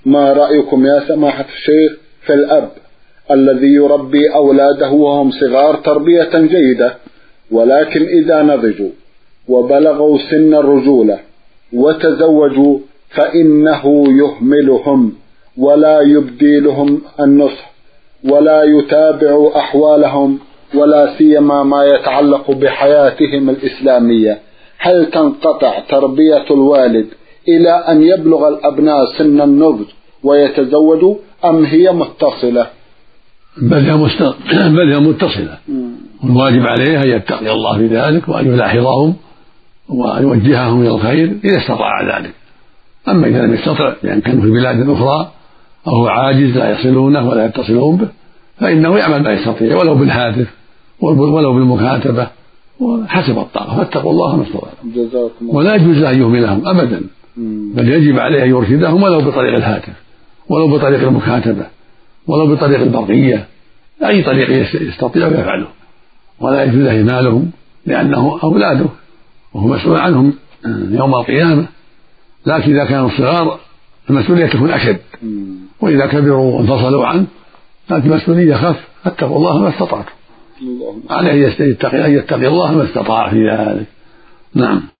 ما رأيكم يا سماحة الشيخ في الأب الذي يربي أولاده وهم صغار تربية جيدة، ولكن إذا نضجوا وبلغوا سن الرجولة وتزوجوا فإنه يهملهم ولا يبدي لهم النصح ولا يتابع أحوالهم ولا سيما ما يتعلق بحياتهم الإسلامية؟ هل تنقطع تربية الوالد إلى أن يبلغ الأبناء سن النضج ويتزوجوا أم هي متصلة؟ بل هي متصلة. والواجب عليه أن يتقي الله في ذلك وأن يلاحظهم وأن يوجههم إلى الخير إذا استطاع ذلك. أما إذا لم يستطع لأن كانوا في بلاد أخرى أو هو عاجز لا يصلونه ولا يتصلون به فإنه يعمل ما يستطيع ولو بالهاتف ولو بالمكاتبة حسب الطاقة، فاتقوا الله ما استطعتم. ولا يجوز أن يهملهم أبدا، بل يجب عليه أن يرشدهم ولو بطريق الهاتف ولو بطريق المكاتبة ولو بطريق البرقية، أي طريق يستطيع يفعله، ولا يجوز إهمالهم لأنه أولاده وهو مسؤول عنهم يوم القيامة. لكن إذا كانوا صغار المسؤولية تكون أشد، وإذا كبروا وانفصلوا عنه كانت المسؤولية خف. فاتقوا الله ما استطعتم، عليه أن يتقي الله ما استطاع في ذلك. نعم.